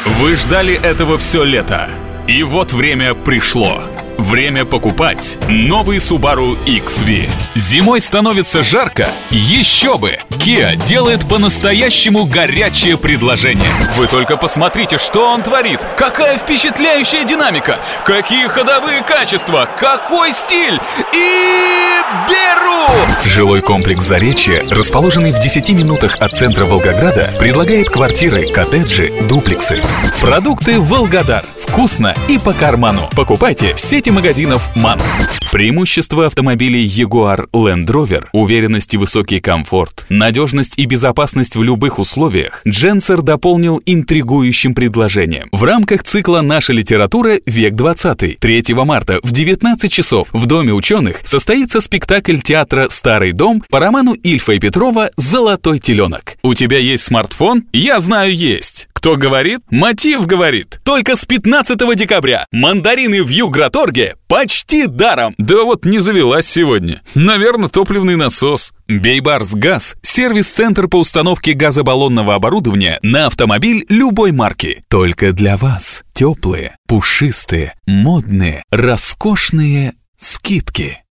Вы ждали этого все лето. И вот время пришло. Время покупать новый Subaru XV. Зимой становится жарко? Еще бы! Kia делает по-настоящему горячее предложение. Вы только посмотрите, что он творит! Какая впечатляющая динамика! Какие ходовые качества! Какой стиль! И беру! Жилой комплекс Заречье, расположенный в 10 минутах от центра Волгограда, предлагает квартиры, коттеджи, дуплексы. Продукты Волгодар. Вкусно и по карману. Покупайте в сети магазинов МАН. Преимущества автомобилей Jaguar Land Rover, уверенность и высокий комфорт, надежность и безопасность в любых условиях, Дженсер дополнил интригующим предложением. В рамках цикла «Наша литература. Век 20». 3 марта в 19 часов в Доме ученых состоится спектакль театра «Старый дом» по роману Ильфа и Петрова «Золотой теленок». У тебя есть смартфон? Я знаю, есть. Кто говорит? Мотив говорит. Только с 15 декабря мандарины в Юграторге почти даром. Да вот не завелась сегодня. Наверное, топливный насос. Бейбарс Газ – сервис-центр по установке газобаллонного оборудования на автомобиль любой марки. Только для вас теплые, пушистые, модные, роскошные скидки.